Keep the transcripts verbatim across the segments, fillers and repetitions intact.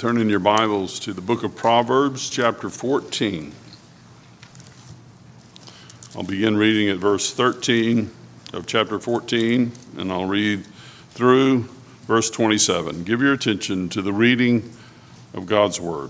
Turn in your Bibles to the book of Proverbs, chapter fourteen. I'll begin reading at verse thirteen of chapter fourteen, and I'll read through verse twenty-seven. Give your attention to the reading of God's word.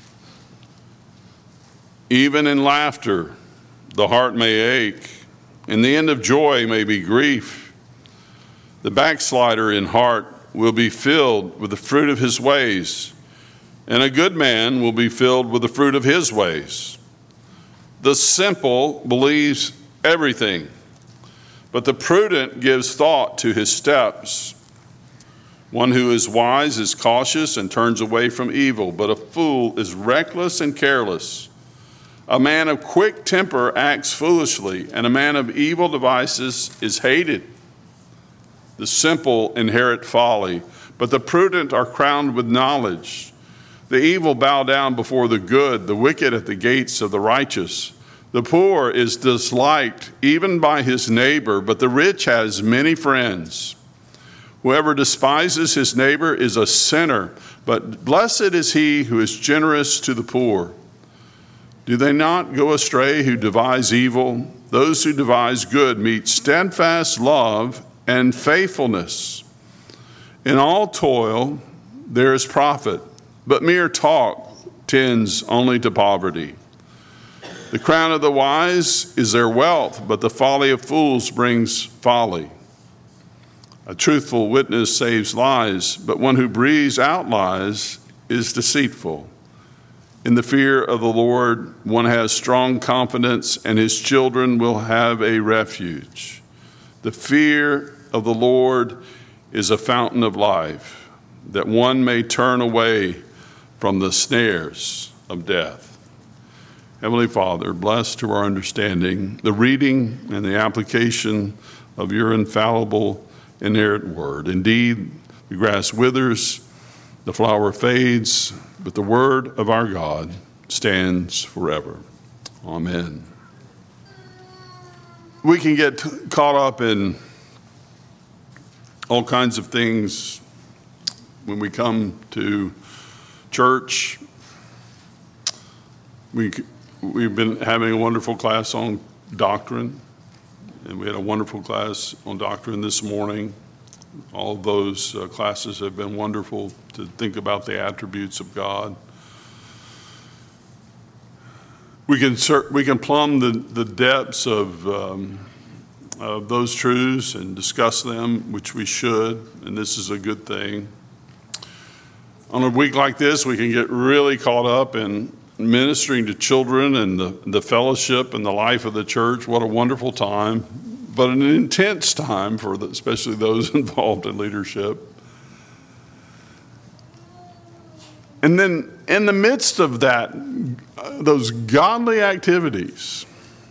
Even in laughter, the heart may ache, and the end of joy may be grief. The backslider in heart will be filled with the fruit of his ways, and a good man will be filled with the fruit of his ways. The simple believes everything, but the prudent gives thought to his steps. One who is wise is cautious and turns away from evil, but a fool is reckless and careless. A man of quick temper acts foolishly, and a man of evil devices is hated. The simple inherit folly, but the prudent are crowned with knowledge. The evil bow down before the good, the wicked at the gates of the righteous. The poor is disliked even by his neighbor, but the rich has many friends. Whoever despises his neighbor is a sinner, but blessed is he who is generous to the poor. Do they not go astray who devise evil? Those who devise good meet steadfast love and faithfulness. In all toil there is profit, but mere talk tends only to poverty. The crown of the wise is their wealth, but the folly of fools brings folly. A truthful witness saves lives, but one who breathes out lies is deceitful. In the fear of the Lord, one has strong confidence, and his children will have a refuge. The fear of the Lord is a fountain of life, that one may turn away from the snares of death. Heavenly Father, bless to our understanding the reading and the application of your infallible, inerrant word. Indeed, the grass withers, the flower fades, but the word of our God stands forever. Amen. We can get caught up in all kinds of things when we come to church. We, we've been having a wonderful class on doctrine, and we had a wonderful class on doctrine this morning. All of those uh, classes have been wonderful to think about the attributes of God. We can we can plumb the, the depths of, um, of those truths and discuss them, which we should, and this is a good thing. On a week like this, we can get really caught up in ministering to children and the, the fellowship and the life of the church. What a wonderful time, but an intense time for the, especially those involved in leadership. And then in the midst of that, uh, those godly activities,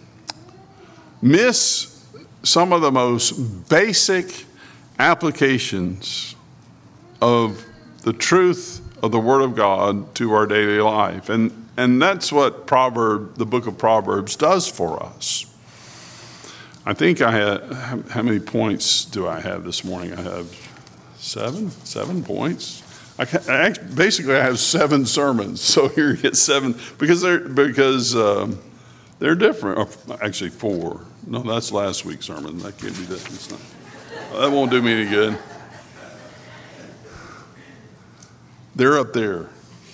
miss some of the most basic applications of the truth of the Word of God to our daily life. And and that's what Proverb, the book of Proverbs does for us. I think I had, how many points do I have this morning? I have seven, seven points. I, I basically I have seven sermons, so here you get seven, because they're, because um, they're different. Or actually four. No, that's last week's sermon. That can't be that. It's not, that won't do me any good. They're up there.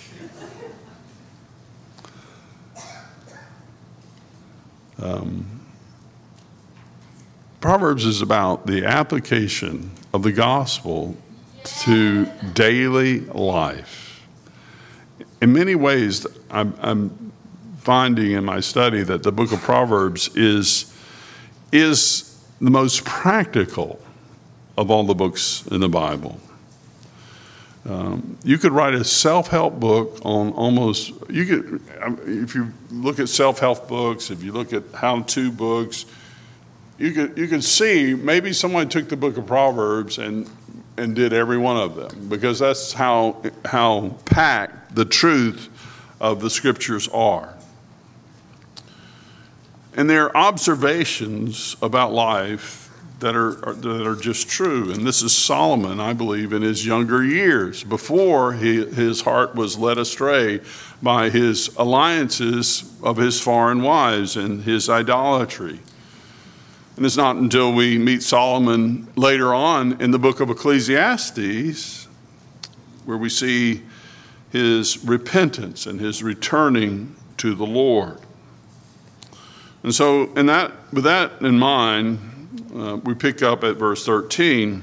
Um, Proverbs is about the application of the gospel to daily life. In many ways, I'm, I'm finding in my study that the book of Proverbs is, is the most practical of all the books in the Bible. Um, you could write a self-help book on almost, you could, if you look at self-help books, if you look at how-to books, you could you could see maybe someone took the book of Proverbs and and did every one of them, because that's how how packed the truth of the scriptures are. And they're observations about life that are, are that are just true. And this is Solomon, I believe, in his younger years, before he, his heart was led astray by his alliances of his foreign wives and his idolatry. And it's not until we meet Solomon later on in the book of Ecclesiastes where we see his repentance and his returning to the Lord. And so in that, with that in mind, uh, we pick up at verse thirteen,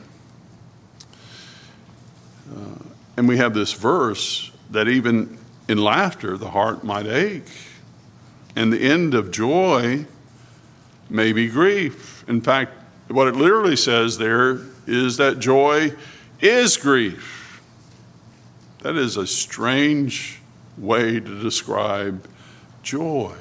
uh, and we have this verse that even in laughter the heart might ache, and the end of joy may be grief. In fact, what it literally says there is that joy is grief. That is a strange way to describe joy.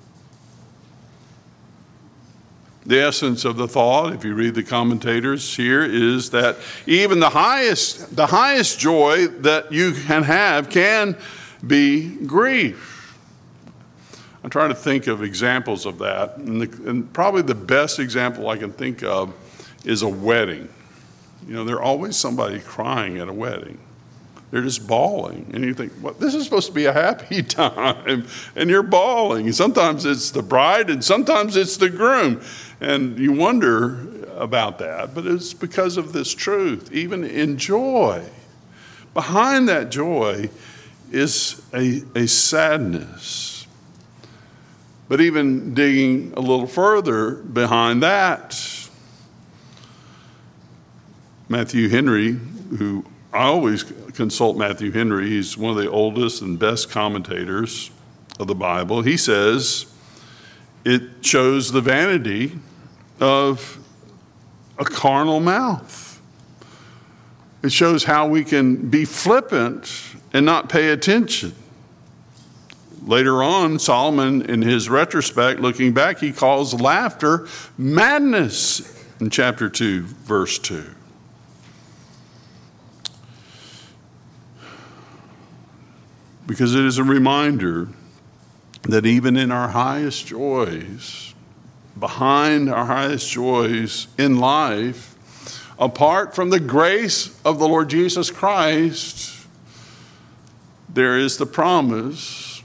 The essence of the thought, if you read the commentators here, is that even the highest, the highest joy that you can have can be grief. I'm trying to think of examples of that, and, the, and probably the best example I can think of is a wedding. You know, there's always somebody crying at a wedding. They're just bawling, and you think, well, this is supposed to be a happy time, and you're bawling. And sometimes it's the bride, and sometimes it's the groom, and you wonder about that, but it's because of this truth. Even in joy, behind that joy is a, a sadness. But even digging a little further behind that, Matthew Henry, who I always consult Matthew Henry, he's one of the oldest and best commentators of the Bible. He says it shows the vanity of a carnal mouth. It shows how we can be flippant and not pay attention. Later on, Solomon, in his retrospect, looking back, he calls laughter madness in chapter two, verse two. Because it is a reminder that even in our highest joys, behind our highest joys in life, apart from the grace of the Lord Jesus Christ, there is the promise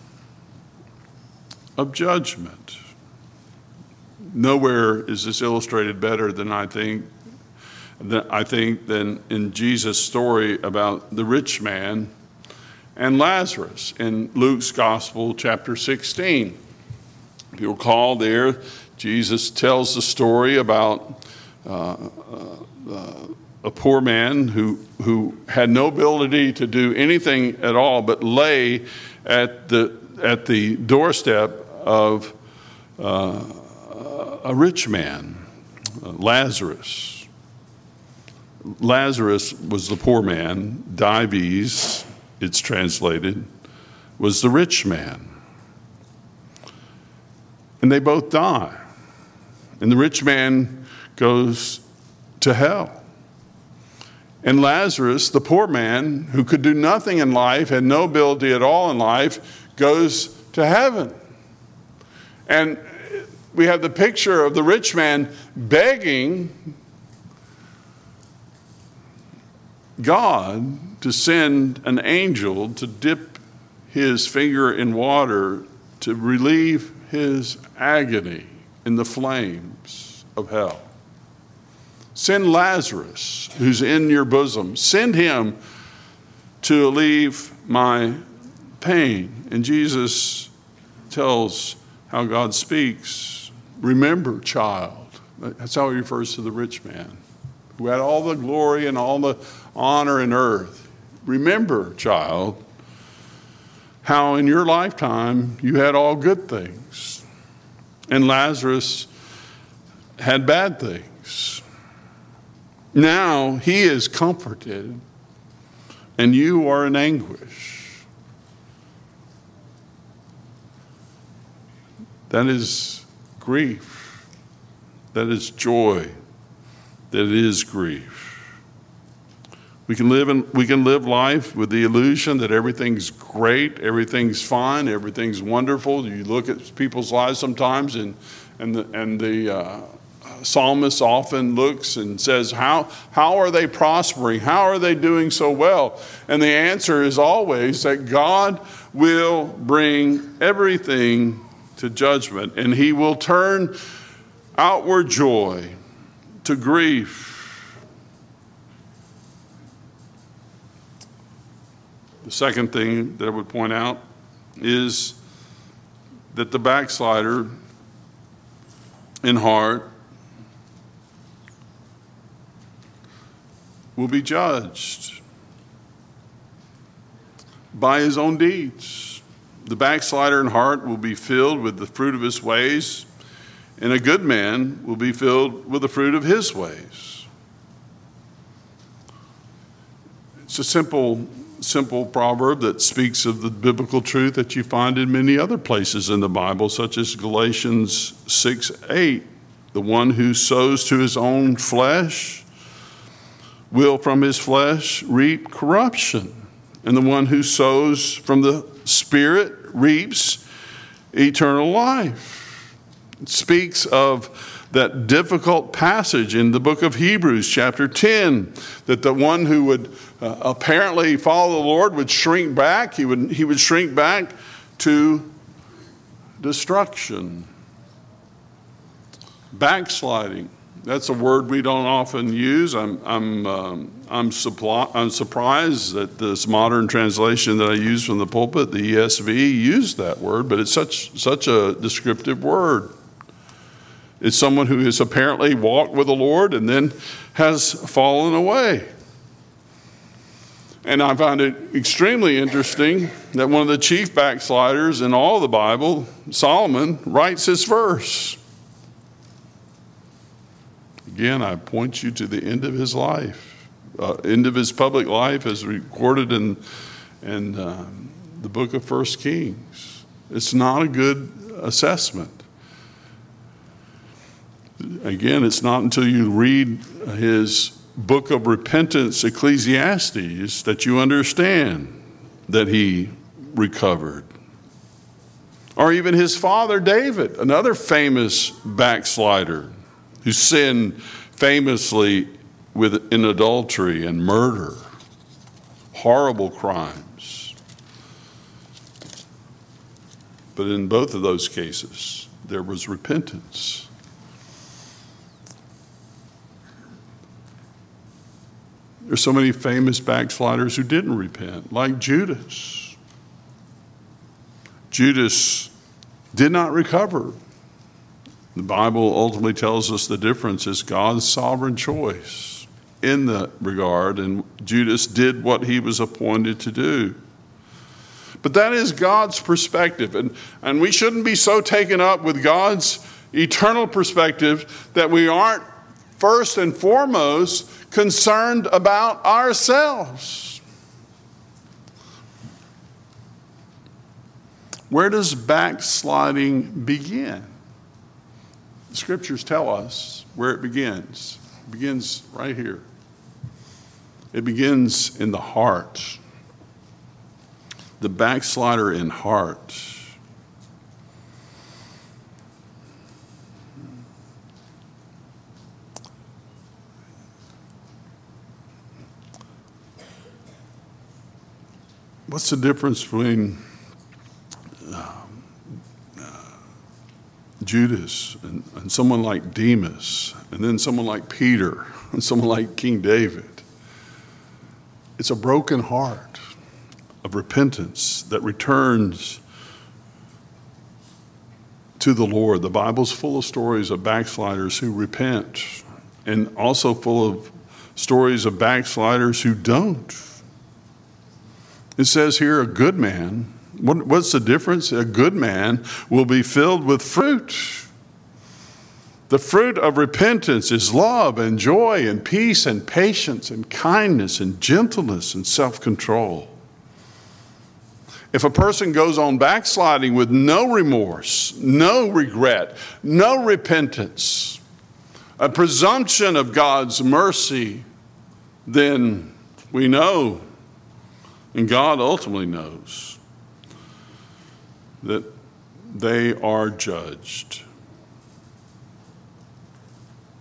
of judgment. Nowhere is this illustrated better than I think, than I think than in Jesus' story about the rich man and Lazarus in Luke's Gospel, chapter sixteen. If you recall there, Jesus tells the story about uh, uh, a poor man who, who had no ability to do anything at all but lay at the, at the doorstep of uh, a rich man, uh, Lazarus. Lazarus was the poor man. Dives, it's translated, was the rich man. And they both die. And the rich man goes to hell. And Lazarus, the poor man, who could do nothing in life, had no ability at all in life, goes to heaven. And we have the picture of the rich man begging God to send an angel to dip his finger in water to relieve his agony in the flames of hell. Send Lazarus, who's in your bosom. Send him to alleviate my pain. And Jesus tells how God speaks. Remember, child. That's how he refers to the rich man, who had all the glory and all the honor in earth. Remember, child, how in your lifetime you had all good things, and Lazarus had bad things. Now he is comforted, and you are in anguish. That is grief. That is joy. That is grief. We can live in, we can live life with the illusion that everything's great, everything's fine, everything's wonderful. You look at people's lives sometimes, and and the and the uh, psalmist often looks and says, how, how are they prospering? How are they doing so well? And the answer is always that God will bring everything to judgment, and he will turn outward joy to grief. The second thing that I would point out is that the backslider in heart will be judged by his own deeds. The backslider in heart will be filled with the fruit of his ways, and a good man will be filled with the fruit of his ways. It's a simple, simple proverb that speaks of the biblical truth that you find in many other places in the Bible, such as Galatians six eight. The one who sows to his own flesh will from his flesh reap corruption, and the one who sows from the Spirit reaps eternal life. It speaks of that difficult passage in the book of Hebrews, chapter ten, that the one who would uh, apparently follow the Lord would shrink back. He would, he would shrink back to destruction. Backsliding. That's a word we don't often use. I'm I'm um, I'm, supply, I'm surprised that this modern translation that I use from the pulpit, the E S V, used that word, but it's such such a descriptive word. It's someone who has apparently walked with the Lord and then has fallen away. And I find it extremely interesting that one of the chief backsliders in all the Bible, Solomon, writes this verse. Again, I point you to the end of his life, uh, end of his public life as recorded in, in uh, the book of First Kings. It's not a good assessment. Again, it's not until you read his book of repentance, Ecclesiastes, that you understand that he recovered. Or even his father David, another famous backslider, who sinned famously with in adultery and murder, horrible crimes. But in both of those cases, there was repentance. There's so many famous backsliders who didn't repent, like Judas. Judas did not recover. The Bible ultimately tells us the difference is God's sovereign choice in that regard, and Judas did what he was appointed to do. But that is God's perspective, and, and we shouldn't be so taken up with God's eternal perspective that we aren't first and foremost concerned about ourselves. Where does backsliding begin? The scriptures tell us where it begins. It begins right here. It begins in the heart. The backslider in heart. What's the difference between Judas and, and someone like Demas, and then someone like Peter, and someone like King David? It's a broken heart of repentance that returns to the Lord. The Bible's full of stories of backsliders who repent, and also full of stories of backsliders who don't. It says here, a good man. What, what's the difference? A good man will be filled with fruit. The fruit of repentance is love and joy and peace and patience and kindness and gentleness and self-control. If a person goes on backsliding with no remorse, no regret, no repentance, a presumption of God's mercy, then we know, and God ultimately knows, that they are judged.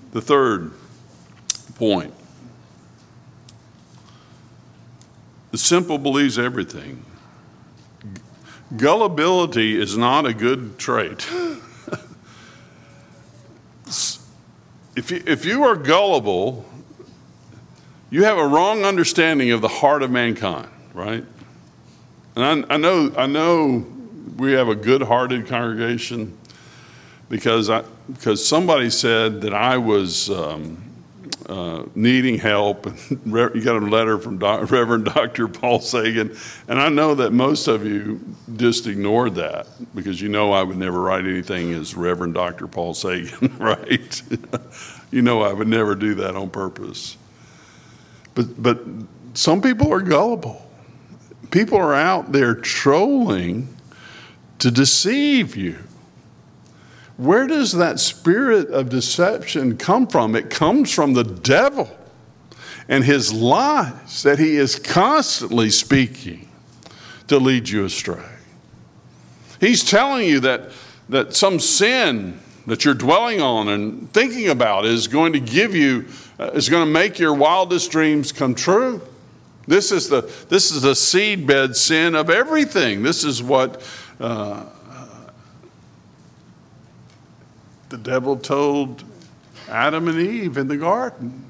The third point. The simple believes everything. Gullibility is not a good trait. If you, if you are gullible, you have a wrong understanding of the heart of mankind, right? And I, I know I know we have a good-hearted congregation because I because somebody said that I was um, uh, needing help. You got a letter from Doc, Reverend Doctor Paul Sagan, and I know that most of you just ignored that because you know I would never write anything as Reverend Doctor Paul Sagan, right? You know I would never do that on purpose. But but some people are gullible. People are out there trolling to deceive you. Where does that spirit of deception come from? It comes from the devil and his lies that he is constantly speaking to lead you astray. He's telling you that, that some sin that you're dwelling on and thinking about is going to give you, uh, is going to make your wildest dreams come true. This is the this is the seedbed sin of everything. This is what uh, the devil told Adam and Eve in the garden.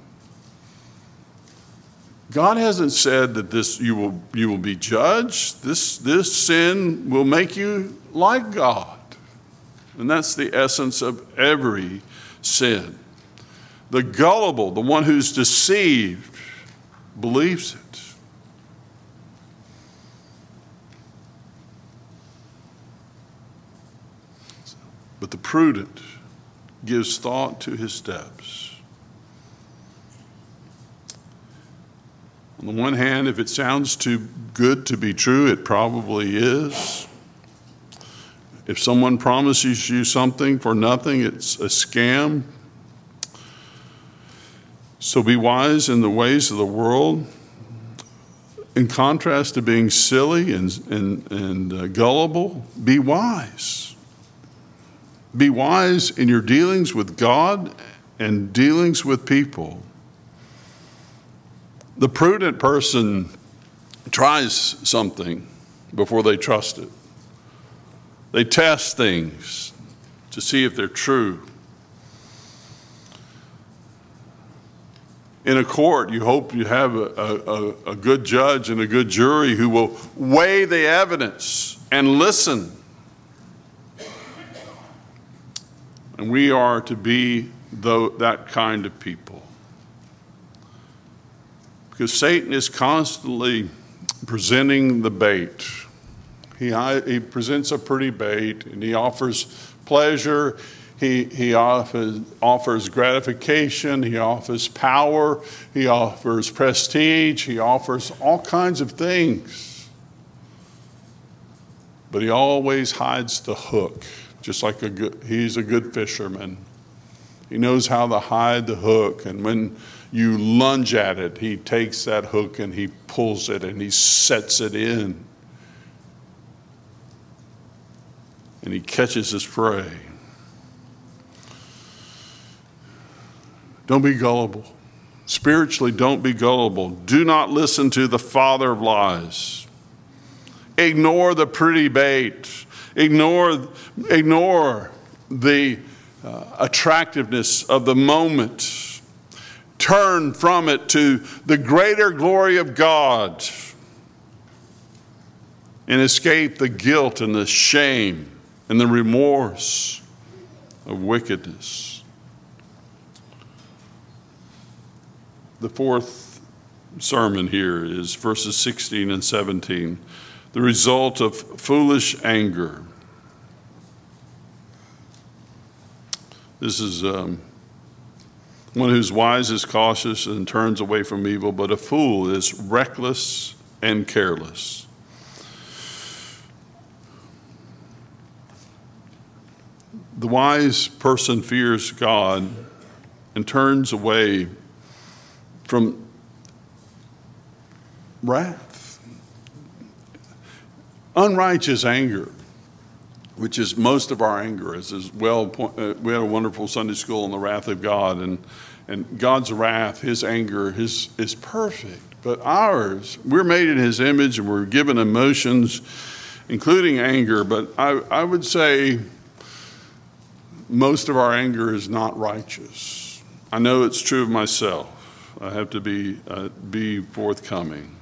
God hasn't said that this you will you will be judged. This this sin will make you like God. And that's the essence of every sin. The gullible, the one who's deceived, believes it. But the prudent gives thought to his steps. On the one hand, if it sounds too good to be true, it probably is. If someone promises you something for nothing, it's a scam. So be wise in the ways of the world. In contrast to being silly and, and, and uh, gullible, be wise. Be wise in your dealings with God and dealings with people. The prudent person tries something before they trust it. They test things to see if they're true. In a court, you hope you have a, a, a good judge and a good jury who will weigh the evidence and listen. And we are to be the, that kind of people. Because Satan is constantly presenting the bait. He, he presents a pretty bait, and he offers pleasure, he, he offers, offers gratification, he offers power, he offers prestige, he offers all kinds of things. But he always hides the hook. Just like a good, he's a good fisherman. He knows how to hide the hook. And when you lunge at it, he takes that hook and he pulls it and he sets it in. And he catches his prey. Don't be gullible. Spiritually, don't be gullible. Do not listen to the father of lies. Ignore the pretty bait. Ignore, ignore the uh, attractiveness of the moment. Turn from it to the greater glory of God and escape the guilt and the shame and the remorse of wickedness. The fourth sermon here is verses sixteen and seventeen. The result of foolish anger. This is um, one who's wise is cautious and turns away from evil, but a fool is reckless and careless. The wise person fears God and turns away from wrath. Unrighteous anger which is most of our anger is as well. Uh, we had a wonderful Sunday school on the wrath of God, and and God's wrath, his anger, his is perfect. But ours, we're made in his image, and we're given emotions, including anger. But I, I would say most of our anger is not righteous. I know it's true of myself. I have to be uh, be forthcoming.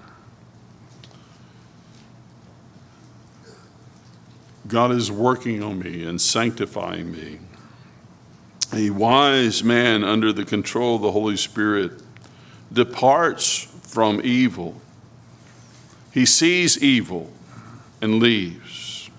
God is working on me and sanctifying me. A wise man under the control of the Holy Spirit departs from evil. He sees evil and leaves.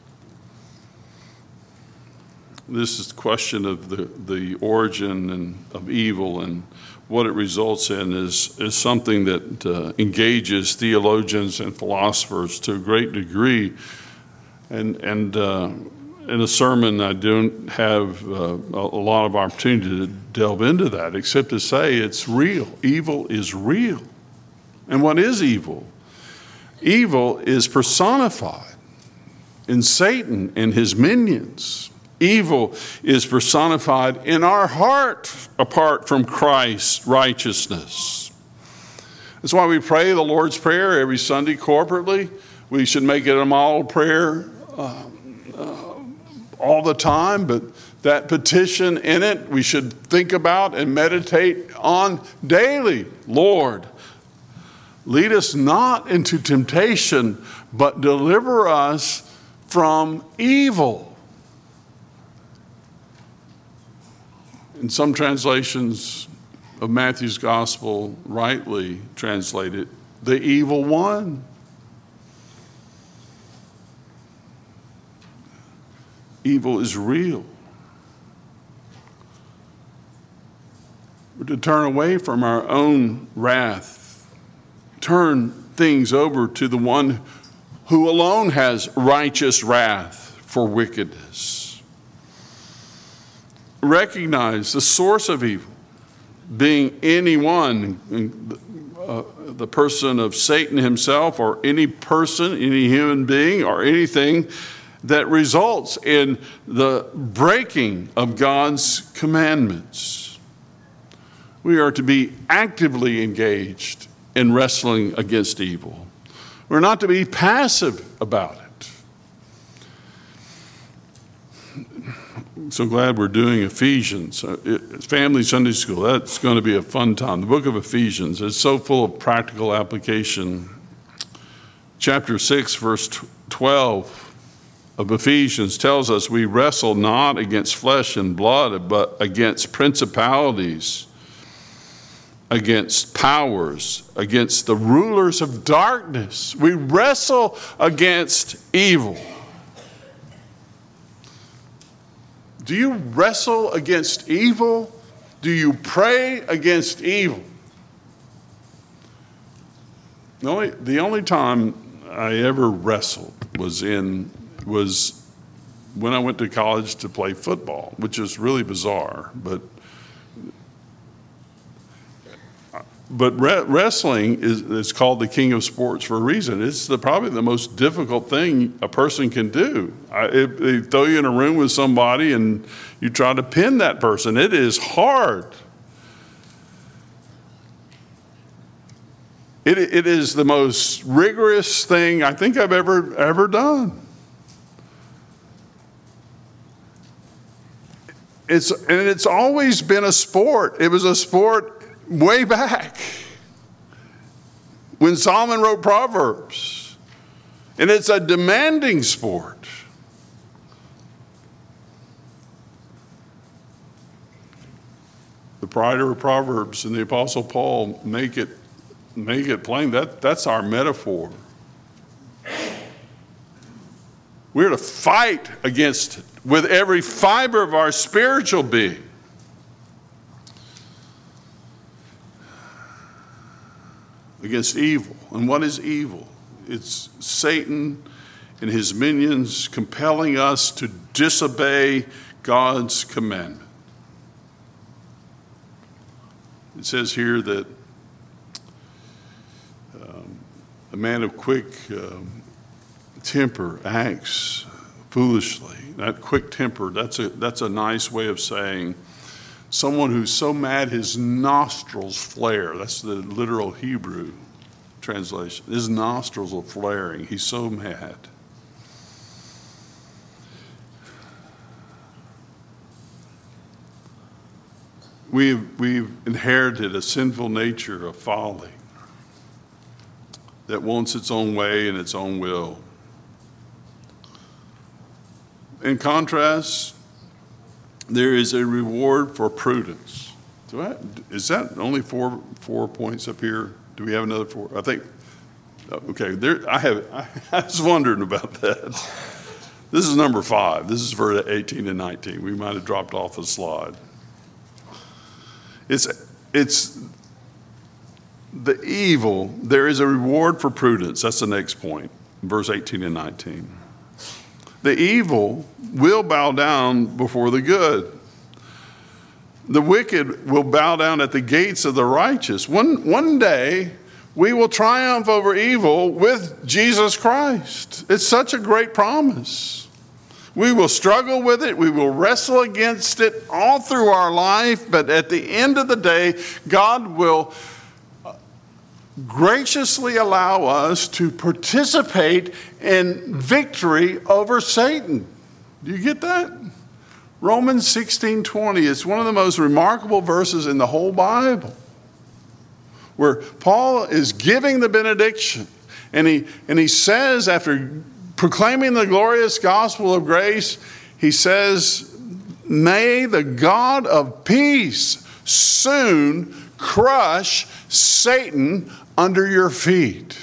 This is the question of the, the origin and of evil and what it results in is, is something that uh, engages theologians and philosophers to a great degree. And and uh, in a sermon, I don't have uh, a lot of opportunity to delve into that, except to say it's real. Evil is real. And what is evil? Evil is personified in Satan and his minions. Evil is personified in our heart apart from Christ's righteousness. That's why we pray the Lord's Prayer every Sunday corporately. We should make it a model prayer uh, uh, all the time, but that petition in it we should think about and meditate on daily. Lord, lead us not into temptation, but deliver us from evil. In some translations of Matthew's gospel, rightly translated, the evil one. Evil is real. We're to turn away from our own wrath, turn things over to the one who alone has righteous wrath for wickedness. Recognize the source of evil being anyone, uh, the person of Satan himself, or any person, any human being, or anything that results in the breaking of God's commandments. We are to be actively engaged in wrestling against evil. We're not to be passive about it. I'm so glad we're doing Ephesians. It's Family Sunday School. That's going to be a fun time. The book of Ephesians is so full of practical application. Chapter six, verse twelve of Ephesians tells us we wrestle not against flesh and blood, but against principalities, against powers, against the rulers of darkness. We wrestle against evil. Do you wrestle against evil? Do you pray against evil? The only, the only time I ever wrestled was in was when I went to college to play football, which is really bizarre. But but re- wrestling is, is called the king of sports for a reason. It's the, probably the most difficult thing a person can do. I, if they throw you in a room with somebody and you try to pin that person, it is hard. It, it is the most rigorous thing I think I've ever ever done. It's and it's always been a sport. It was a sport way back when Solomon wrote Proverbs. And it's a demanding sport. The writer of Proverbs and the Apostle Paul make it make it plain that that's our metaphor. We're to fight against it with every fiber of our spiritual being. Against evil. And what is evil? It's Satan and his minions compelling us to disobey God's commandment. It says here that um, a man of quick um, temper acts foolishly. That quick-tempered, that's a, that's a nice way of saying someone who's so mad his nostrils flare. That's the literal Hebrew translation. His nostrils are flaring. He's so mad. We've, we've inherited a sinful nature of folly that wants its own way and its own will. In contrast, there is a reward for prudence. Do I, is that only four four points up here? Do we have another four? I think. Okay, there. I have. I was wondering about that. This is number five. This is for eighteen and nineteen. We might have dropped off a slide. It's it's the evil. There is a reward for prudence. That's the next point. Verse eighteen and nineteen. The evil will bow down before the good. The wicked will bow down at the gates of the righteous. One, one day, we will triumph over evil with Jesus Christ. It's such a great promise. We will struggle with it. We will wrestle against it all through our life. But at the end of the day, God will graciously allow us to participate in victory over Satan. Do you get that? Romans sixteen twenty is one of the most remarkable verses in the whole Bible, where Paul is giving the benediction, and he and he says, after proclaiming the glorious gospel of grace, he says, "May the God of peace soon crush Satan under your feet."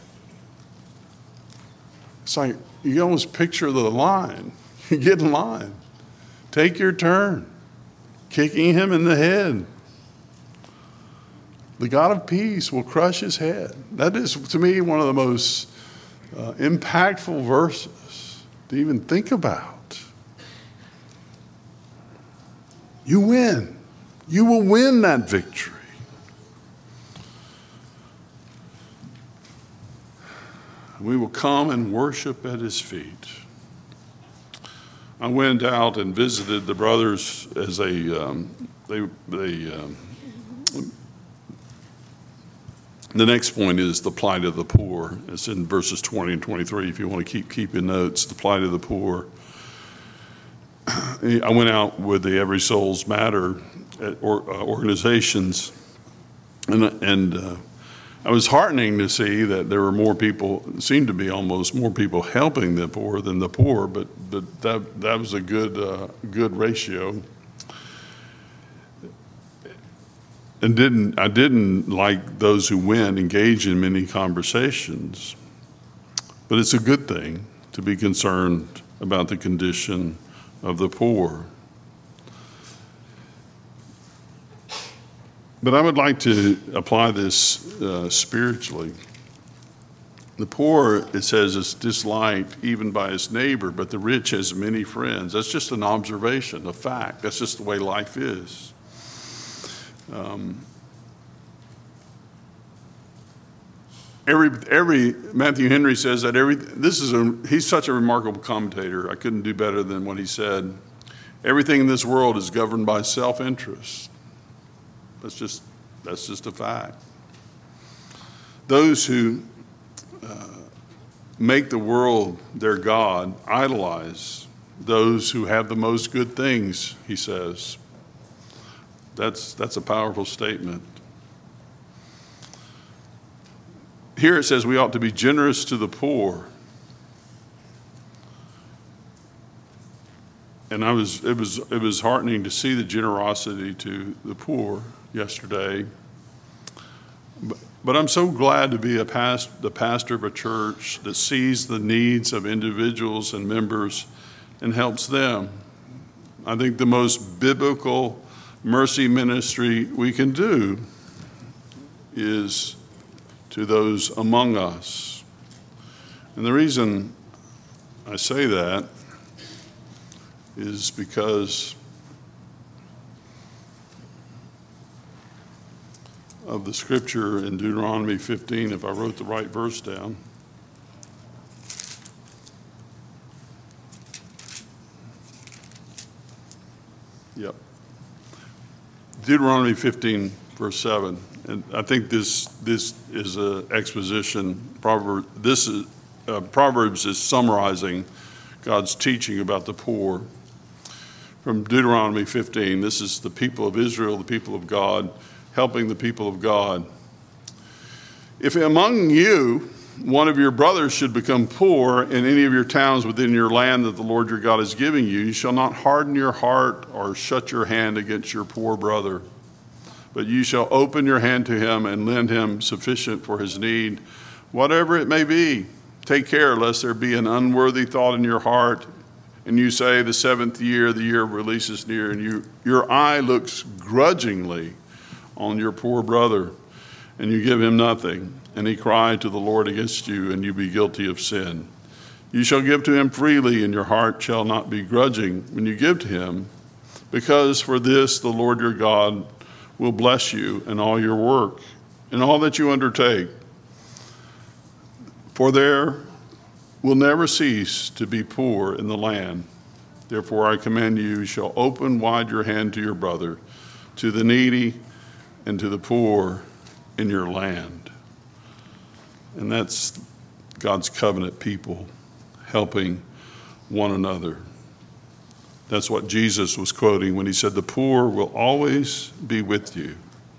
It's like you almost picture the line. You get in line. Take your turn. Kicking him in the head. The God of peace will crush his head. That is, to me, one of the most uh, impactful verses to even think about. You win. You will win that victory. We will come and worship at his feet. I went out and visited the brothers as they, um, they, they um, the next point is the plight of the poor. It's in verses twenty and twenty-three, if you want to keep keeping notes, the plight of the poor. I went out with the Every Souls Matter or, uh, organizations, and, and uh, I was heartening to see that there were more people, seemed to be almost more people helping the poor than the poor, but, but that, that was a good, uh, good ratio. And didn't, I didn't, like those who went, engage in many conversations. But it's a good thing to be concerned about the condition of the poor. But I would like to apply this uh, spiritually. The poor, it says, is disliked even by his neighbor, but the rich has many friends. That's just an observation, a fact. That's just the way life is. Um, every, every, Matthew Henry says that every, this is a, he's such a remarkable commentator. I couldn't do better than what he said. Everything in this world is governed by self-interest. That's just, that's just a fact. Those who uh, make the world their God idolize those who have the most good things, he says. That's, that's a powerful statement. Here it says we ought to be generous to the poor. And I was, it was, it was heartening to see the generosity to the poor yesterday. But, but I'm so glad to be a past, the pastor of a church that sees the needs of individuals and members and helps them. I think the most biblical mercy ministry we can do is to those among us. And the reason I say that is because of the scripture in Deuteronomy fifteen, if I wrote the right verse down. Deuteronomy fifteen, verse seven. And I think this this is an exposition. Proverbs, this is, uh, Proverbs is summarizing God's teaching about the poor. From Deuteronomy fifteen, this is the people of Israel, the people of God, helping the people of God. If among you one of your brothers should become poor in any of your towns within your land that the Lord your God is giving you, you shall not harden your heart or shut your hand against your poor brother, but you shall open your hand to him and lend him sufficient for his need, whatever it may be. Take care lest there be an unworthy thought in your heart, and you say, the seventh year, the year of release is near, and you, your eye looks grudgingly on your poor brother, and you give him nothing, and he cry to the Lord against you, and you be guilty of sin. You shall give to him freely, and your heart shall not be grudging when you give to him, because for this the Lord your God will bless you in all your work, in all that you undertake. For there will never cease to be poor in the land. Therefore I command you, you shall open wide your hand to your brother, to the needy, and to the poor in your land. And that's God's covenant people helping one another. That's what Jesus was quoting when he said, the poor will always be with you.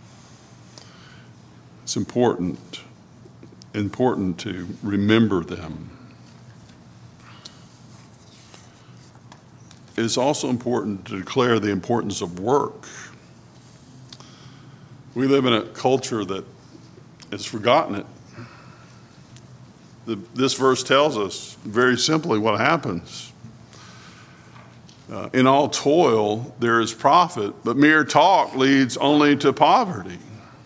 It's important, important to remember them. It's also important to declare the importance of work. We live in a culture that has forgotten it. The, this verse tells us very simply what happens. Uh, in all toil, there is profit, but mere talk leads only to poverty.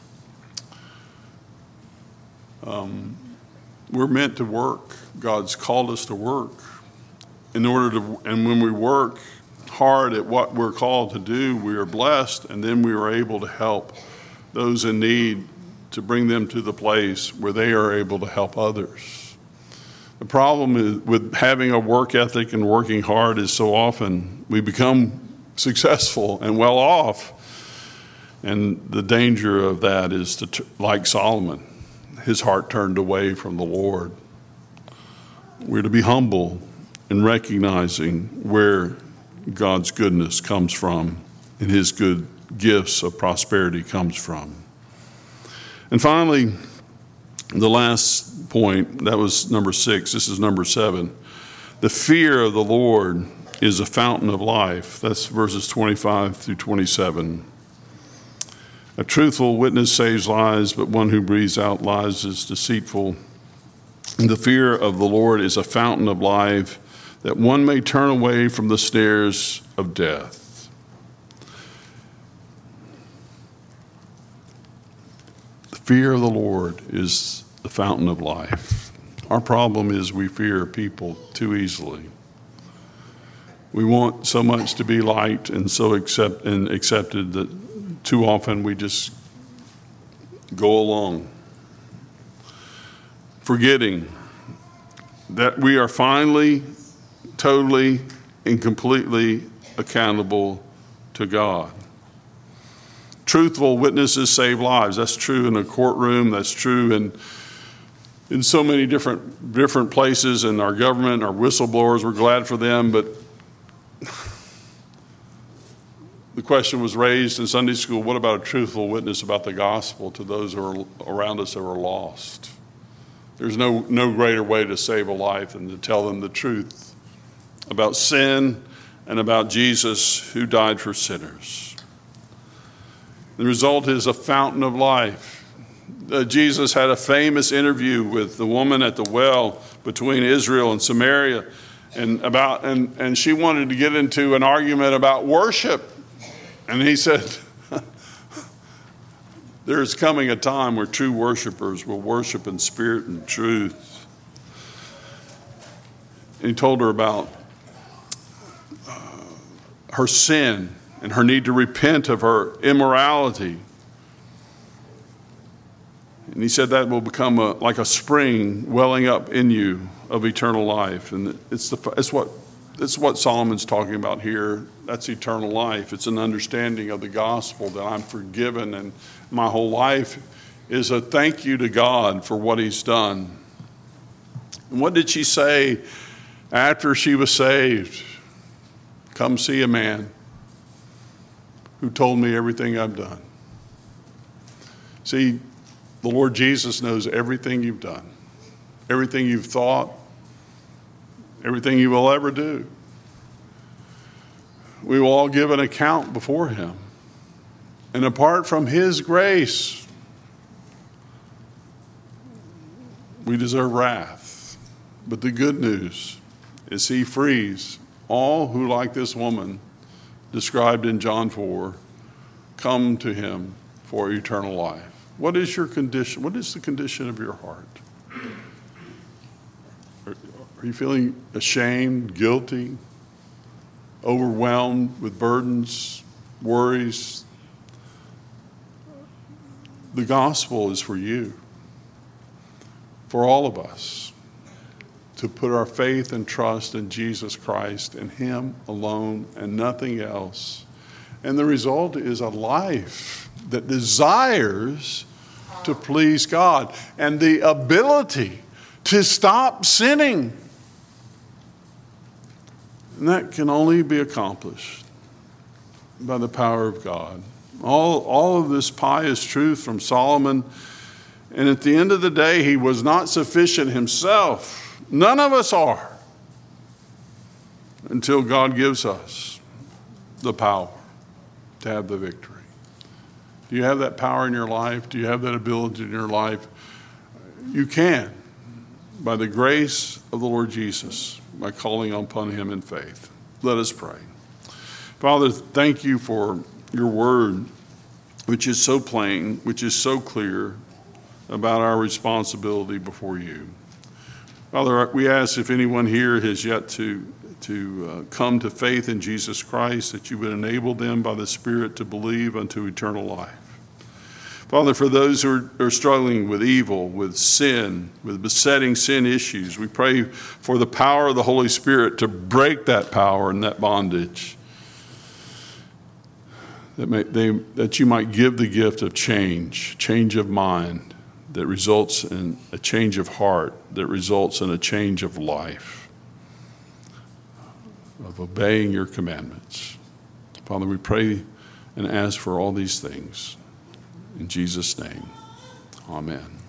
Um, we're meant to work. God's called us to work. In order to, and when we work hard at what we're called to do, we are blessed, and then we are able to help those in need, to bring them to the place where they are able to help others. The problem is, with having a work ethic and working hard, is so often we become successful and well off. And the danger of that is to, like Solomon, his heart turned away from the Lord. We're to be humble in recognizing where God's goodness comes from and his good gifts of prosperity comes from. And finally, the last point, that was number six. This is number seven. The fear of the Lord is a fountain of life. That's verses twenty-five through twenty-seven. A truthful witness saves lives, but one who breathes out lies is deceitful. And the fear of the Lord is a fountain of life, that one may turn away from the snares of death. The fear of the Lord is the fountain of life. Our problem is we fear people too easily. We want so much to be liked and so accept and accepted that too often we just go along, forgetting that we are finally, totally, and completely accountable to God. Truthful witnesses save lives. That's true in a courtroom. That's true in in so many different different places in our government. Our whistleblowers, we're glad for them, but the question was raised in Sunday school, what about a truthful witness about the gospel to those who are around us who are lost? There's no, no greater way to save a life than to tell them the truth about sin and about Jesus who died for sinners. The result is a fountain of life. Uh, Jesus had a famous interview with the woman at the well between Israel and Samaria, and about and, and she wanted to get into an argument about worship. And he said, there's coming a time where true worshipers will worship in spirit and truth. And he told her about uh, her sin and her need to repent of her immorality. And he said that will become a, like a spring welling up in you of eternal life. And it's, the, it's what that's what Solomon's talking about here. That's eternal life. It's an understanding of the gospel that I'm forgiven, and my whole life is a thank you to God for what he's done. And what did she say after she was saved? Come see a man who told me everything I've done. See, the Lord Jesus knows everything you've done, everything you've thought, everything you will ever do. We will all give an account before him. And apart from his grace, we deserve wrath. But the good news is he frees all who, like this woman described in John four, come to him for eternal life. What is your condition? What is the condition of your heart? Are, are you feeling ashamed, guilty, overwhelmed with burdens, worries? The gospel is for you, for all of us, to put our faith and trust in Jesus Christ and him alone and nothing else. And the result is a life that desires to please God and the ability to stop sinning. And that can only be accomplished by the power of God. All, all of this pious truth from Solomon. And at the end of the day, he was not sufficient himself. None of us are, until God gives us the power to have the victory. Do you have that power in your life? Do you have that ability in your life? You can, by the grace of the Lord Jesus, by calling upon him in faith. Let us pray. Father, thank you for your word, which is so plain, which is so clear about our responsibility before you. Father, we ask if anyone here has yet to, to uh, come to faith in Jesus Christ, that you would enable them by the Spirit to believe unto eternal life. Father, for those who are, are struggling with evil, with sin, with besetting sin issues, we pray for the power of the Holy Spirit to break that power and that bondage. That, may, they, that you might give the gift of change, change of mind, that results in a change of heart, that results in a change of life, of obeying your commandments. Father, we pray and ask for all these things. In Jesus' name, amen.